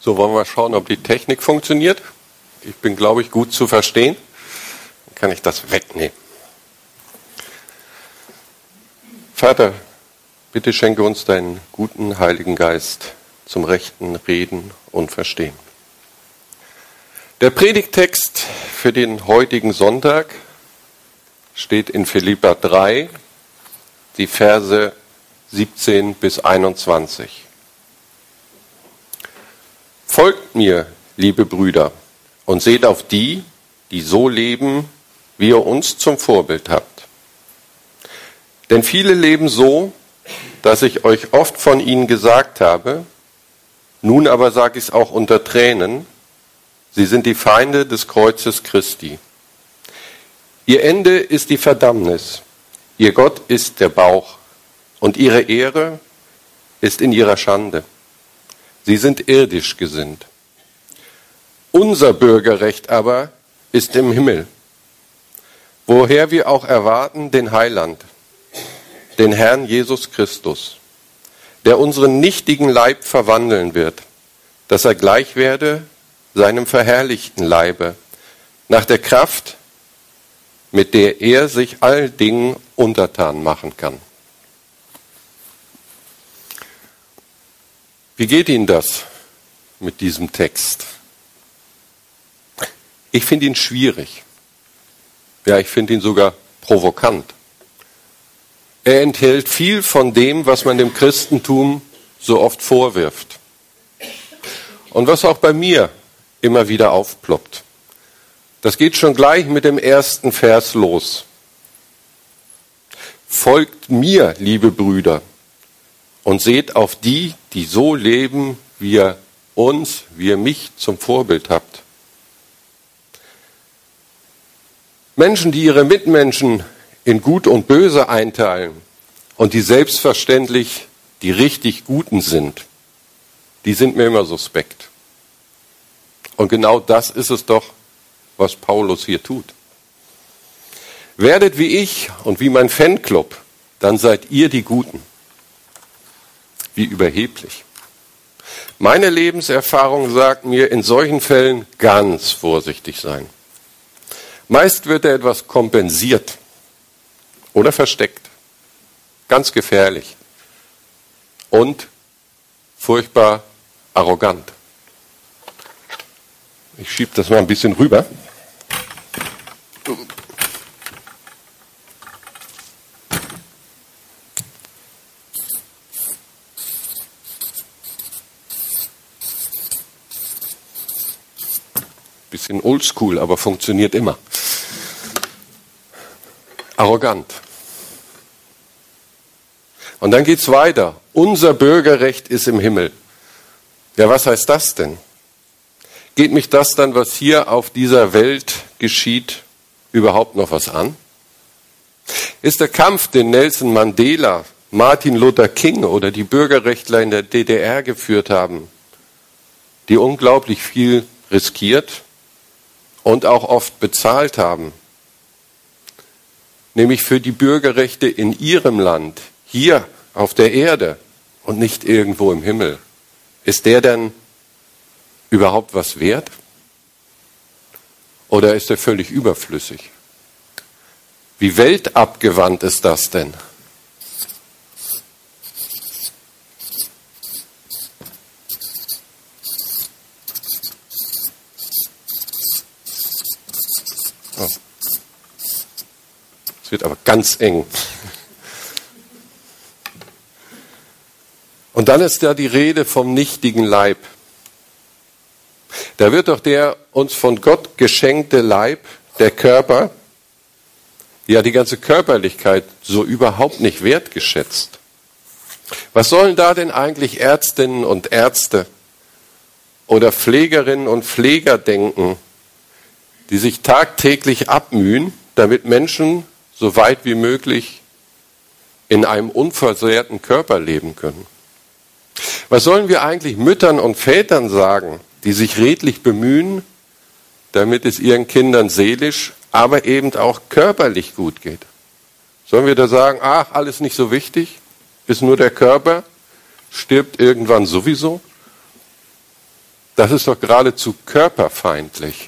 So, wollen wir schauen, ob die Technik funktioniert. Ich bin, glaube ich, gut zu verstehen. Dann kann ich das wegnehmen. Vater, bitte schenke uns deinen guten Heiligen Geist zum rechten Reden und Verstehen. Der Predigttext für den heutigen Sonntag steht in Philipper 3, die Verse 17 bis 21. Folgt mir, liebe Brüder, und seht auf die, die so leben, wie ihr uns zum Vorbild habt. Denn viele leben so, dass ich euch oft von ihnen gesagt habe, nun aber sage ich es auch unter Tränen, sie sind die Feinde des Kreuzes Christi. Ihr Ende ist die Verdammnis, ihr Gott ist der Bauch und ihre Ehre ist in ihrer Schande. Sie sind irdisch gesinnt. Unser Bürgerrecht aber ist im Himmel, woher wir auch erwarten den Heiland, den Herrn Jesus Christus, der unseren nichtigen Leib verwandeln wird, dass er gleich werde seinem verherrlichten Leibe, nach der Kraft, mit der er sich allen Dingen untertan machen kann. Wie geht Ihnen das mit diesem Text? Ich finde ihn schwierig. Ja, ich finde ihn sogar provokant. Er enthält viel von dem, was man dem Christentum so oft vorwirft. Und was auch bei mir immer wieder aufploppt. Das geht schon gleich mit dem ersten Vers los. Folgt mir, liebe Brüder, und seht auf die, die so leben, wie ihr mich zum Vorbild habt. Menschen, die ihre Mitmenschen in Gut und Böse einteilen und die selbstverständlich die richtig Guten sind, die sind mir immer suspekt. Und genau das ist es doch, was Paulus hier tut. Werdet wie ich und wie mein Fanclub, dann seid ihr die Guten. Wie überheblich. Meine Lebenserfahrung sagt mir, in solchen Fällen ganz vorsichtig sein. Meist wird da etwas kompensiert oder versteckt. Ganz gefährlich. Und furchtbar arrogant. Ich schiebe das mal ein bisschen rüber. Bisschen oldschool, aber funktioniert immer. Arrogant. Und dann geht's weiter. Unser Bürgerrecht ist im Himmel. Ja, was heißt das denn? Geht mich das dann, was hier auf dieser Welt geschieht, überhaupt noch was an? Ist der Kampf, den Nelson Mandela, Martin Luther King oder die Bürgerrechtler in der DDR geführt haben, die unglaublich viel riskiert und auch oft bezahlt haben, nämlich für die Bürgerrechte in ihrem Land, hier auf der Erde und nicht irgendwo im Himmel. Ist der denn überhaupt was wert? Oder ist er völlig überflüssig? Wie weltabgewandt ist das denn? Oh. Es wird aber ganz eng. Und dann ist da die Rede vom nichtigen Leib. Da wird doch der uns von Gott geschenkte Leib, der Körper, ja die ganze Körperlichkeit, so überhaupt nicht wertgeschätzt. Was sollen da denn eigentlich Ärztinnen und Ärzte oder Pflegerinnen und Pfleger denken, die sich tagtäglich abmühen, damit Menschen so weit wie möglich in einem unversehrten Körper leben können? Was sollen wir eigentlich Müttern und Vätern sagen, die sich redlich bemühen, damit es ihren Kindern seelisch, aber eben auch körperlich gut geht? Sollen wir da sagen, ach, alles nicht so wichtig, ist nur der Körper, stirbt irgendwann sowieso? Das ist doch geradezu körperfeindlich.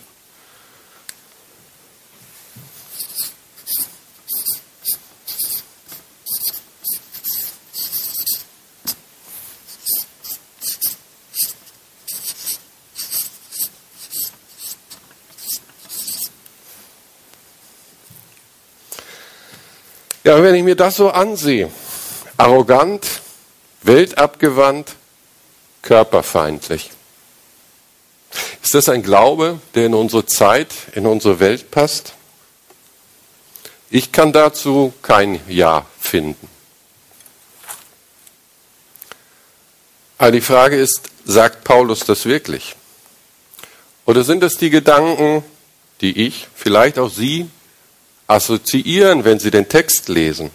Ja, wenn ich mir das so ansehe, arrogant, weltabgewandt, körperfeindlich. Ist das ein Glaube, der in unsere Zeit, in unsere Welt passt? Ich kann dazu kein Ja finden. Aber die Frage ist, sagt Paulus das wirklich? Oder sind es die Gedanken, die ich, vielleicht auch Sie, assoziieren, wenn Sie den Text lesen?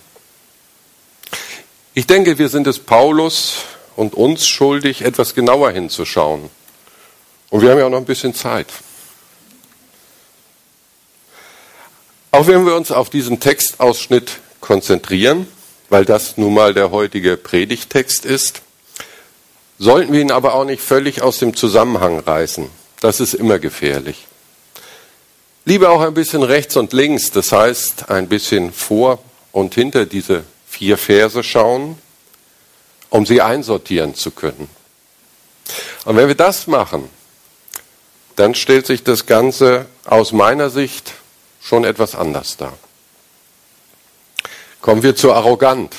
Ich denke, wir sind es Paulus und uns schuldig, etwas genauer hinzuschauen. Und wir haben ja auch noch ein bisschen Zeit. Auch wenn wir uns auf diesen Textausschnitt konzentrieren, weil das nun mal der heutige Predigttext ist, sollten wir ihn aber auch nicht völlig aus dem Zusammenhang reißen. Das ist immer gefährlich. Lieber auch ein bisschen rechts und links, das heißt ein bisschen vor und hinter diese 4 Verse schauen, um sie einsortieren zu können. Und wenn wir das machen, dann stellt sich das Ganze aus meiner Sicht schon etwas anders dar. Kommen wir zu arrogant.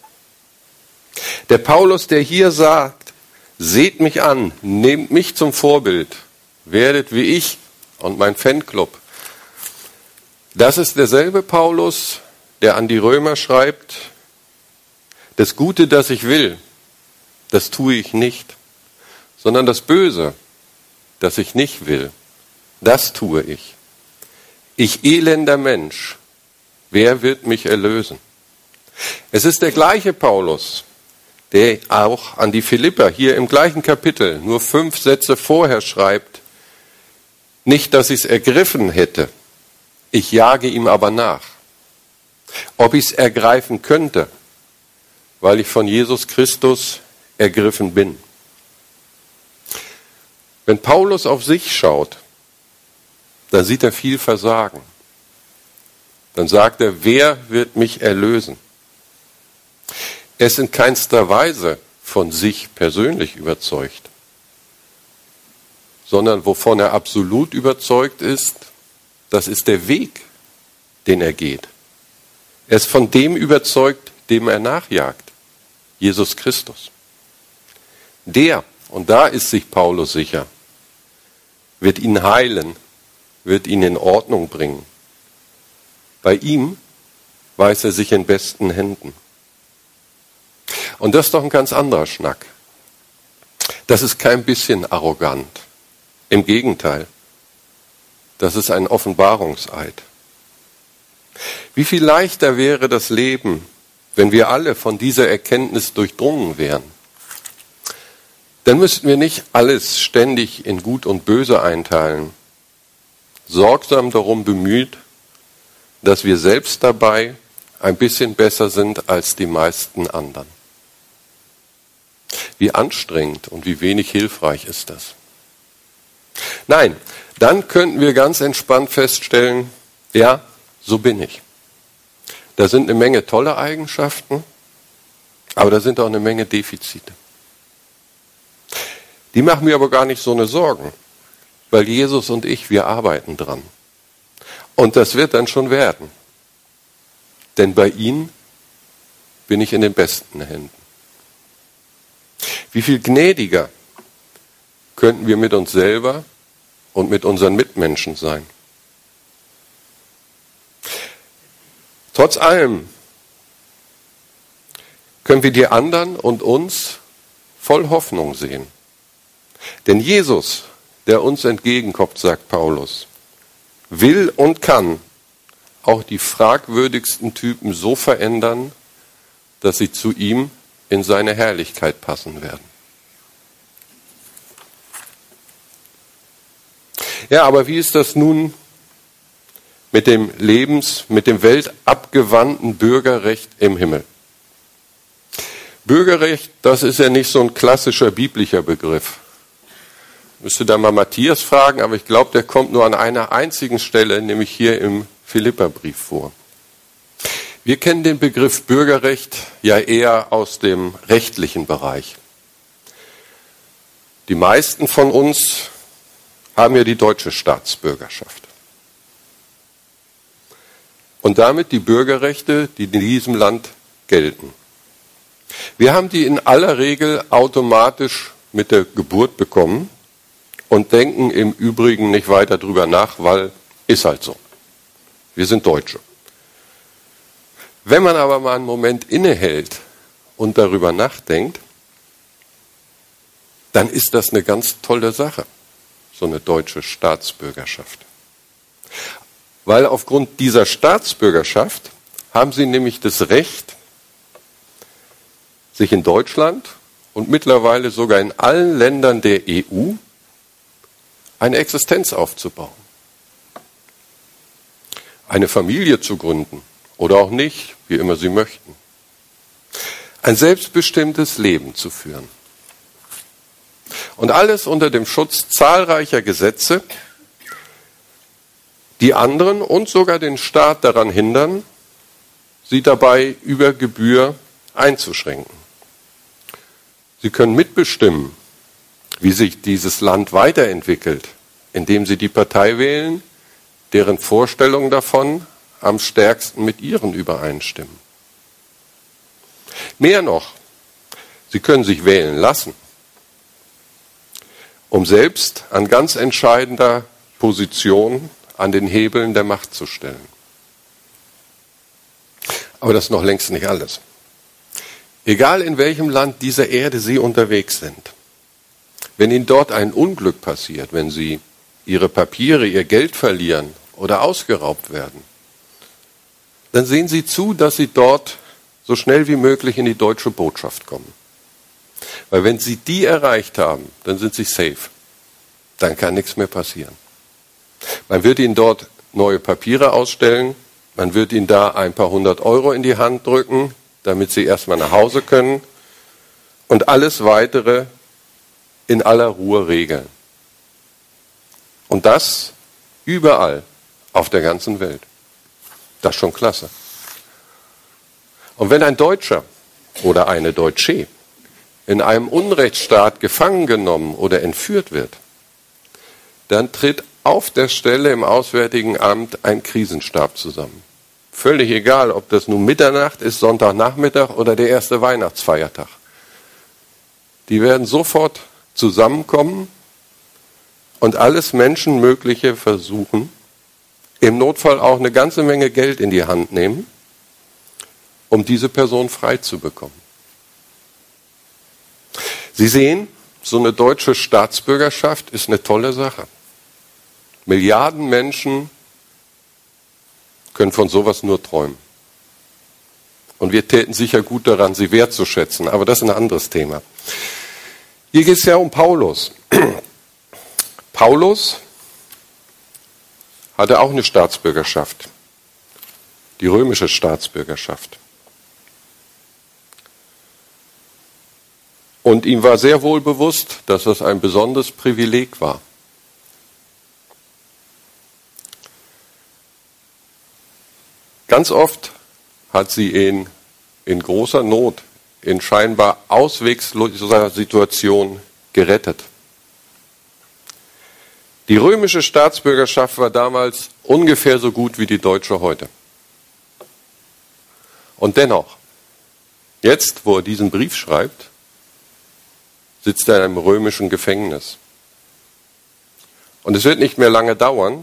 Der Paulus, der hier sagt, seht mich an, nehmt mich zum Vorbild, werdet wie ich und mein Fanclub. Das ist derselbe Paulus, der an die Römer schreibt, das Gute, das ich will, das tue ich nicht, sondern das Böse, das ich nicht will, das tue ich. Ich elender Mensch, wer wird mich erlösen? Es ist der gleiche Paulus, der auch an die Philipper hier im gleichen Kapitel, nur 5 Sätze vorher schreibt, nicht, dass ich es ergriffen hätte, ich jage ihm aber nach. Ob ich es ergreifen könnte, weil ich von Jesus Christus ergriffen bin. Wenn Paulus auf sich schaut, dann sieht er viel Versagen. Dann sagt er, wer wird mich erlösen? Er ist in keinster Weise von sich persönlich überzeugt, sondern wovon er absolut überzeugt ist, das ist der Weg, den er geht. Er ist von dem überzeugt, dem er nachjagt, Jesus Christus. Der, und da ist sich Paulus sicher, wird ihn heilen, wird ihn in Ordnung bringen. Bei ihm weiß er sich in besten Händen. Und das ist doch ein ganz anderer Schnack. Das ist kein bisschen arrogant. Im Gegenteil. Das ist ein Offenbarungseid. Wie viel leichter wäre das Leben, wenn wir alle von dieser Erkenntnis durchdrungen wären? Dann müssten wir nicht alles ständig in Gut und Böse einteilen, sorgsam darum bemüht, dass wir selbst dabei ein bisschen besser sind als die meisten anderen. Wie anstrengend und wie wenig hilfreich ist das? Nein, dann könnten wir ganz entspannt feststellen, ja, so bin ich. Da sind eine Menge tolle Eigenschaften, aber da sind auch eine Menge Defizite. Die machen mir aber gar nicht so eine Sorgen, weil Jesus und ich, wir arbeiten dran. Und das wird dann schon werden. Denn bei ihm bin ich in den besten Händen. Wie viel gnädiger könnten wir mit uns selber und mit unseren Mitmenschen sein? Trotz allem können wir die anderen und uns voll Hoffnung sehen. Denn Jesus, der uns entgegenkommt, sagt Paulus, will und kann auch die fragwürdigsten Typen so verändern, dass sie zu ihm in seine Herrlichkeit passen werden. Ja, aber wie ist das nun mit dem mit dem weltabgewandten Bürgerrecht im Himmel? Bürgerrecht, das ist ja nicht so ein klassischer biblischer Begriff. müsste da mal Matthias fragen, aber ich glaube, der kommt nur an einer einzigen Stelle, nämlich hier im Philipperbrief vor. Wir kennen den Begriff Bürgerrecht ja eher aus dem rechtlichen Bereich. Die meisten von uns haben ja die deutsche Staatsbürgerschaft. Und damit die Bürgerrechte, die in diesem Land gelten. Wir haben die in aller Regel automatisch mit der Geburt bekommen und denken im Übrigen nicht weiter drüber nach, weil ist halt so. Wir sind Deutsche. Wenn man aber mal einen Moment innehält und darüber nachdenkt, dann ist das eine ganz tolle Sache, so eine deutsche Staatsbürgerschaft. Weil aufgrund dieser Staatsbürgerschaft haben sie nämlich das Recht, sich in Deutschland und mittlerweile sogar in allen Ländern der EU eine Existenz aufzubauen. Eine Familie zu gründen oder auch nicht, wie immer sie möchten. Ein selbstbestimmtes Leben zu führen. Und alles unter dem Schutz zahlreicher Gesetze, die anderen und sogar den Staat daran hindern, sie dabei über Gebühr einzuschränken. Sie können mitbestimmen, wie sich dieses Land weiterentwickelt, indem sie die Partei wählen, deren Vorstellungen davon am stärksten mit ihren übereinstimmen. Mehr noch, sie können sich wählen lassen, um selbst an ganz entscheidender Position an den Hebeln der Macht zu stellen. Aber das ist noch längst nicht alles. Egal in welchem Land dieser Erde Sie unterwegs sind, wenn Ihnen dort ein Unglück passiert, wenn Sie Ihre Papiere, Ihr Geld verlieren oder ausgeraubt werden, dann sehen Sie zu, dass Sie dort so schnell wie möglich in die deutsche Botschaft kommen. Weil wenn Sie die erreicht haben, dann sind Sie safe. Dann kann nichts mehr passieren. Man wird Ihnen dort neue Papiere ausstellen, man wird Ihnen da ein paar 100 Euro in die Hand drücken, damit Sie erstmal nach Hause können und alles Weitere in aller Ruhe regeln. Und das überall auf der ganzen Welt. Das ist schon klasse. Und wenn ein Deutscher oder eine Deutsche in einem Unrechtsstaat gefangen genommen oder entführt wird, dann tritt auf der Stelle im Auswärtigen Amt ein Krisenstab zusammen. Völlig egal, ob das nun Mitternacht ist, Sonntagnachmittag oder der erste Weihnachtsfeiertag. Die werden sofort zusammenkommen und alles Menschenmögliche versuchen, im Notfall auch eine ganze Menge Geld in die Hand nehmen, um diese Person frei zu bekommen. Sie sehen, so eine deutsche Staatsbürgerschaft ist eine tolle Sache. Milliarden Menschen können von sowas nur träumen. Und wir täten sicher gut daran, sie wertzuschätzen, aber das ist ein anderes Thema. Hier geht es ja um Paulus. Paulus hatte auch eine Staatsbürgerschaft, die römische Staatsbürgerschaft. Und ihm war sehr wohl bewusst, dass das ein besonderes Privileg war. Ganz oft hat sie ihn in großer Not, in scheinbar auswegloser Situation gerettet. Die römische Staatsbürgerschaft war damals ungefähr so gut wie die deutsche heute. Und dennoch, jetzt, wo er diesen Brief schreibt, sitzt er in einem römischen Gefängnis. Und es wird nicht mehr lange dauern,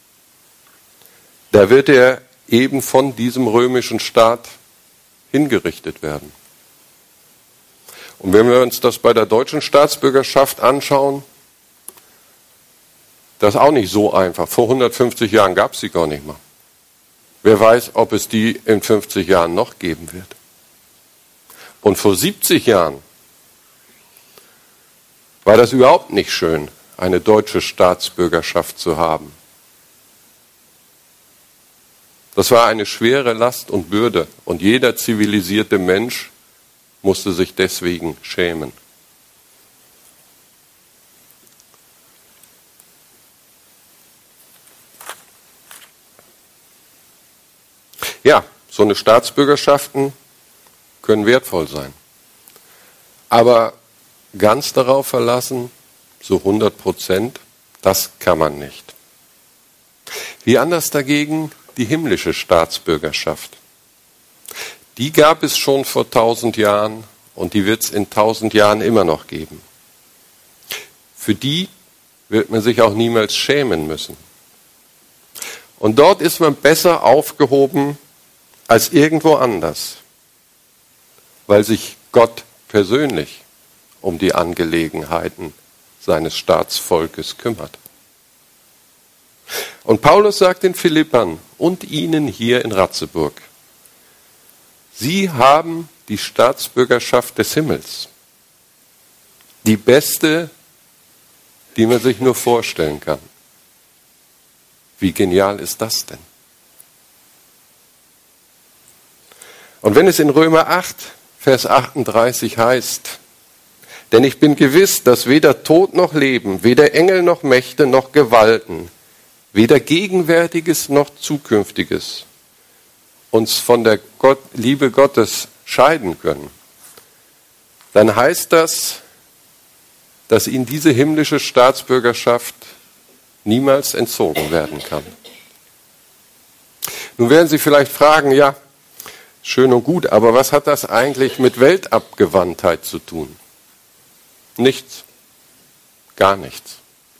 da wird er eben von diesem römischen Staat hingerichtet werden. Und wenn wir uns das bei der deutschen Staatsbürgerschaft anschauen, das ist auch nicht so einfach. Vor 150 Jahren gab es sie gar nicht mal. Wer weiß, ob es die in 50 Jahren noch geben wird. Und vor 70 Jahren war das überhaupt nicht schön, eine deutsche Staatsbürgerschaft zu haben. Das war eine schwere Last und Bürde und jeder zivilisierte Mensch musste sich deswegen schämen. Ja, so eine Staatsbürgerschaften können wertvoll sein. Aber ganz darauf verlassen, so 100%, das kann man nicht. Wie anders dagegen die himmlische Staatsbürgerschaft. Die gab es schon vor 1000 Jahren und die wird es in 1000 Jahren immer noch geben. Für die wird man sich auch niemals schämen müssen. Und dort ist man besser aufgehoben als irgendwo anders, weil sich Gott persönlich um die Angelegenheiten seines Staatsvolkes kümmert. Und Paulus sagt den Philippern und ihnen hier in Ratzeburg, sie haben die Staatsbürgerschaft des Himmels. Die beste, die man sich nur vorstellen kann. Wie genial ist das denn? Und wenn es in Römer 8, Vers 38 heißt, denn ich bin gewiss, dass weder Tod noch Leben, weder Engel noch Mächte noch Gewalten, weder Gegenwärtiges noch Zukünftiges uns von der Liebe Gottes scheiden können, dann heißt das, dass ihnen diese himmlische Staatsbürgerschaft niemals entzogen werden kann. Nun werden Sie vielleicht fragen, ja, schön und gut, aber was hat das eigentlich mit Weltabgewandtheit zu tun? Nichts. Gar nichts.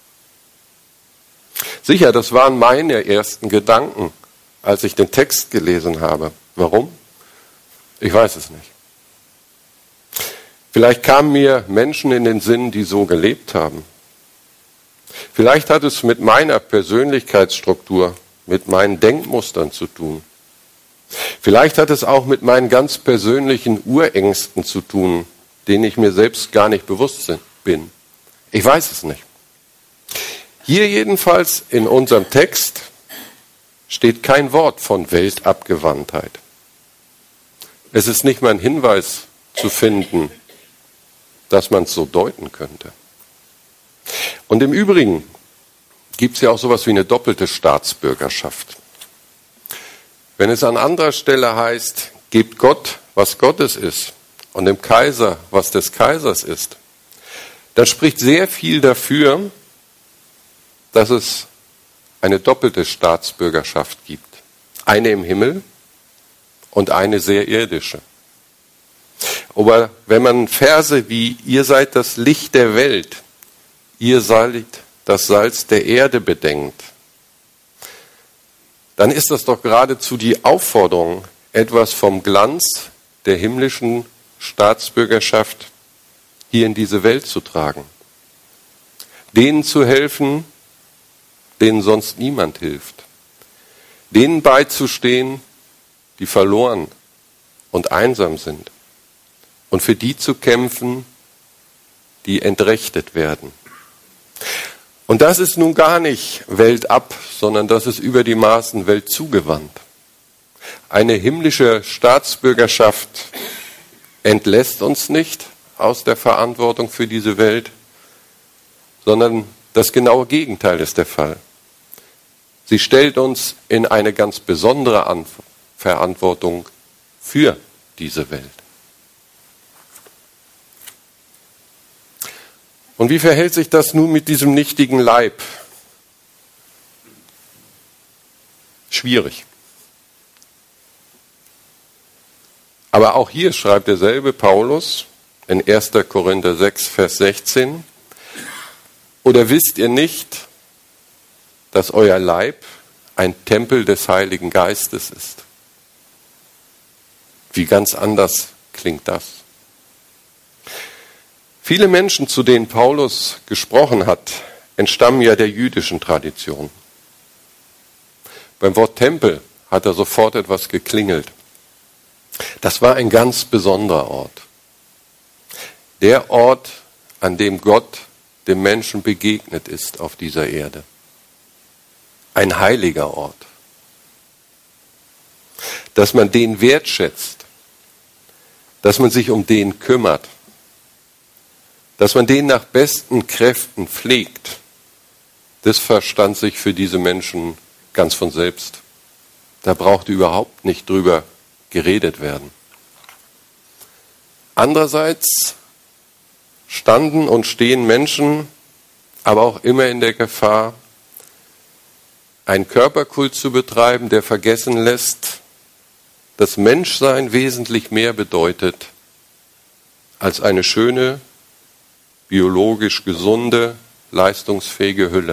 Sicher, das waren meine ersten Gedanken, als ich den Text gelesen habe. Warum? Ich weiß es nicht. Vielleicht kamen mir Menschen in den Sinn, die so gelebt haben. Vielleicht hat es mit meiner Persönlichkeitsstruktur, mit meinen Denkmustern zu tun. Vielleicht hat es auch mit meinen ganz persönlichen Urängsten zu tun, denen ich mir selbst gar nicht bewusst bin. Ich weiß es nicht. Hier jedenfalls in unserem Text steht kein Wort von Weltabgewandtheit. Es ist nicht mal ein Hinweis zu finden, dass man es so deuten könnte. Und im Übrigen gibt es ja auch sowas wie eine doppelte Staatsbürgerschaft. Wenn es an anderer Stelle heißt, gebt Gott, was Gottes ist, und dem Kaiser, was des Kaisers ist, dann spricht sehr viel dafür, dass es eine doppelte Staatsbürgerschaft gibt. Eine im Himmel und eine sehr irdische. Aber wenn man Verse wie, ihr seid das Licht der Welt, ihr seid das Salz der Erde bedenkt, dann ist das doch geradezu die Aufforderung, etwas vom Glanz der himmlischen Staatsbürgerschaft hier in diese Welt zu tragen. Denen zu helfen, denen sonst niemand hilft. Denen beizustehen, die verloren und einsam sind. Und für die zu kämpfen, die entrechtet werden. Und das ist nun gar nicht weltab, sondern das ist über die Maßen weltzugewandt. Eine himmlische Staatsbürgerschaft entlässt uns nicht aus der Verantwortung für diese Welt, sondern das genaue Gegenteil ist der Fall. Sie stellt uns in eine ganz besondere Verantwortung für diese Welt. Und wie verhält sich das nun mit diesem nichtigen Leib? Schwierig. Aber auch hier schreibt derselbe Paulus in 1. Korinther 6, Vers 16, oder wisst ihr nicht, dass euer Leib ein Tempel des Heiligen Geistes ist? Wie ganz anders klingt das? Viele Menschen, zu denen Paulus gesprochen hat, entstammen ja der jüdischen Tradition. Beim Wort Tempel hat da sofort etwas geklingelt. Das war ein ganz besonderer Ort. Der Ort, an dem Gott dem Menschen begegnet ist auf dieser Erde. Ein heiliger Ort. Dass man den wertschätzt, dass man sich um den kümmert, dass man den nach besten Kräften pflegt, das verstand sich für diese Menschen ganz von selbst. Da brauchte überhaupt nicht drüber geredet werden. Andererseits standen und stehen Menschen aber auch immer in der Gefahr, einen Körperkult zu betreiben, der vergessen lässt, dass Menschsein wesentlich mehr bedeutet als eine schöne, biologisch gesunde, leistungsfähige Hülle.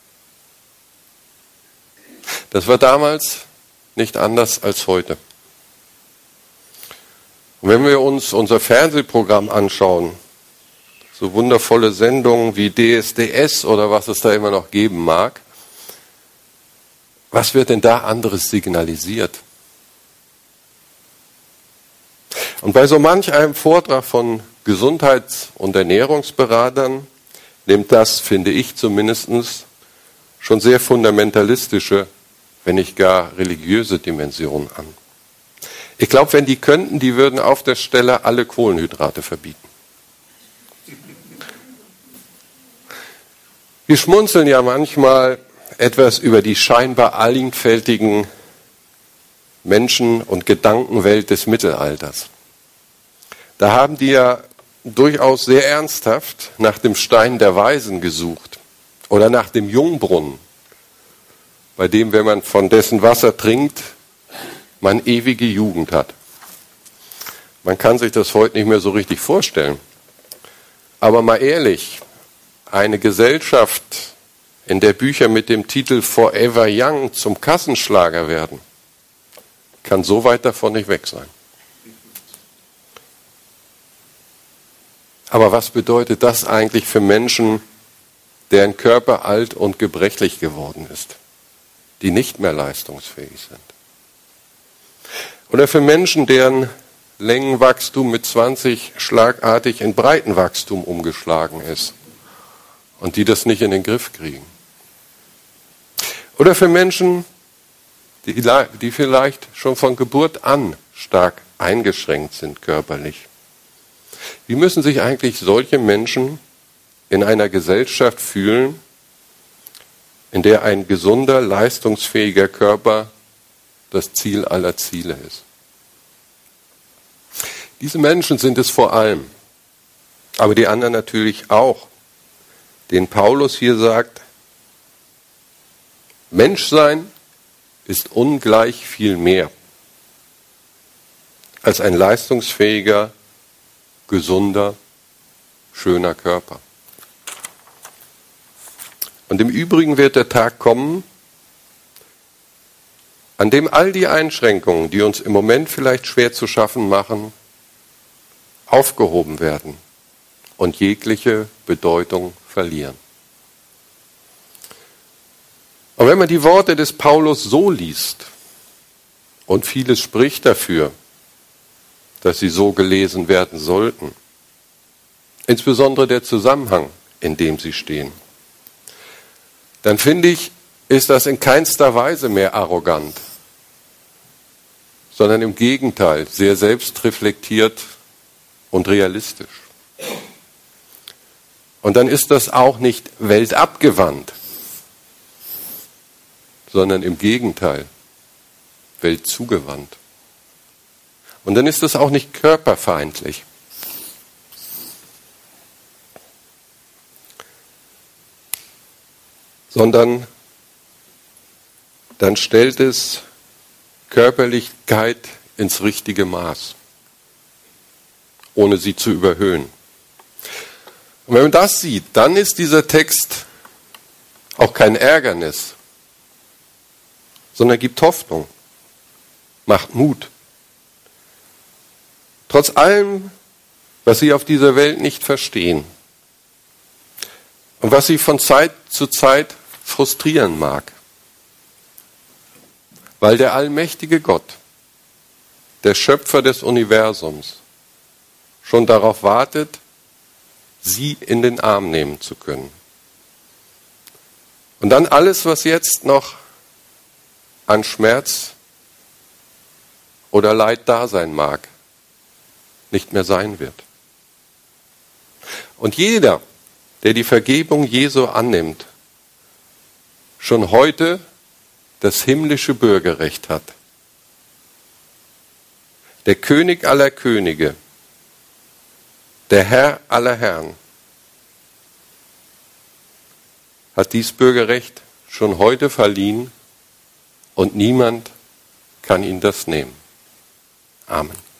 Das war damals nicht anders als heute. Und wenn wir uns unser Fernsehprogramm anschauen, so wundervolle Sendungen wie DSDS oder was es da immer noch geben mag, was wird denn da anderes signalisiert? Und bei so manch einem Vortrag von Gesundheits- und Ernährungsberatern nimmt das, finde ich zumindest, schon sehr fundamentalistische, wenn nicht gar religiöse Dimensionen an. Ich glaube, wenn die könnten, die würden auf der Stelle alle Kohlenhydrate verbieten. Wir schmunzeln ja manchmal etwas über die scheinbar einfältigen Menschen- und Gedankenwelt des Mittelalters. Da haben die ja durchaus sehr ernsthaft nach dem Stein der Weisen gesucht oder nach dem Jungbrunnen, bei dem, wenn man von dessen Wasser trinkt, man ewige Jugend hat. Man kann sich das heute nicht mehr so richtig vorstellen. Aber mal ehrlich, eine Gesellschaft, in der Bücher mit dem Titel Forever Young zum Kassenschlager werden, kann so weit davon nicht weg sein. Aber was bedeutet das eigentlich für Menschen, deren Körper alt und gebrechlich geworden ist, die nicht mehr leistungsfähig sind? Oder für Menschen, deren Längenwachstum mit 20 schlagartig in Breitenwachstum umgeschlagen ist und die das nicht in den Griff kriegen? Oder für Menschen, die vielleicht schon von Geburt an stark eingeschränkt sind körperlich? Wie müssen sich eigentlich solche Menschen in einer Gesellschaft fühlen, in der ein gesunder, leistungsfähiger Körper das Ziel aller Ziele ist? Diese Menschen sind es vor allem, aber die anderen natürlich auch, denen Paulus hier sagt, Menschsein ist ungleich viel mehr als ein leistungsfähiger, gesunder, schöner Körper. Und im Übrigen wird der Tag kommen, an dem all die Einschränkungen, die uns im Moment vielleicht schwer zu schaffen machen, aufgehoben werden und jegliche Bedeutung verlieren. Und wenn man die Worte des Paulus so liest, und vieles spricht dafür, dass sie so gelesen werden sollten, insbesondere der Zusammenhang, in dem sie stehen, dann finde ich, ist das in keinster Weise mehr arrogant, sondern im Gegenteil sehr selbstreflektiert und realistisch. Und dann ist das auch nicht weltabgewandt, sondern im Gegenteil weltzugewandt. Und dann ist das auch nicht körperfeindlich. Sondern dann stellt es Körperlichkeit ins richtige Maß, ohne sie zu überhöhen. Und wenn man das sieht, dann ist dieser Text auch kein Ärgernis, sondern gibt Hoffnung, macht Mut. Trotz allem, was sie auf dieser Welt nicht verstehen und was sie von Zeit zu Zeit frustrieren mag, weil der allmächtige Gott, der Schöpfer des Universums, schon darauf wartet, sie in den Arm nehmen zu können. Und dann alles, was jetzt noch an Schmerz oder Leid da sein mag, nicht mehr sein wird. Und jeder, der die Vergebung Jesu annimmt, schon heute das himmlische Bürgerrecht hat. Der König aller Könige, der Herr aller Herren, hat dies Bürgerrecht schon heute verliehen und niemand kann ihn das nehmen. Amen.